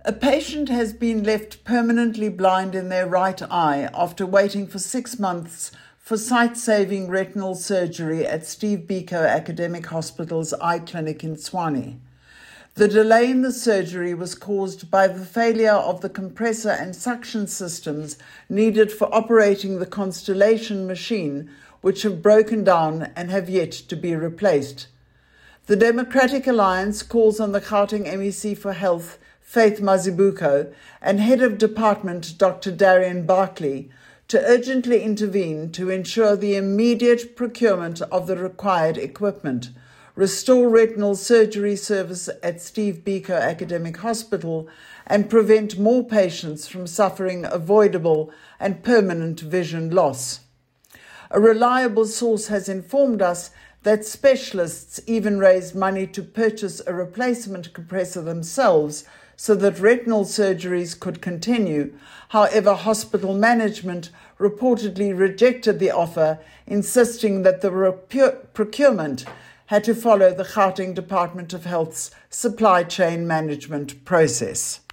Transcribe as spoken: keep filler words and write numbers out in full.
A patient has been left permanently blind in their right eye after waiting for six months for sight-saving retinal surgery at Steve Biko Academic Hospital's eye clinic in Tshwane. The delay in the surgery was caused by the failure of the compressor and suction systems needed for operating the Constellation machine, which have broken down and have yet to be replaced. The Democratic Alliance calls on the Gauteng M E C for Health, Faith Mazibuko, and Head of Department Doctor Darian Barkley to urgently intervene to ensure the immediate procurement of the required equipment, restore retinal surgery service at Steve Biko Academic Hospital, and prevent more patients from suffering avoidable and permanent vision loss. A reliable source has informed us that specialists even raised money to purchase a replacement compressor themselves so that retinal surgeries could continue. However, hospital management reportedly rejected the offer, insisting that the repu- procurement had to follow the Gauteng Department of Health's supply chain management process.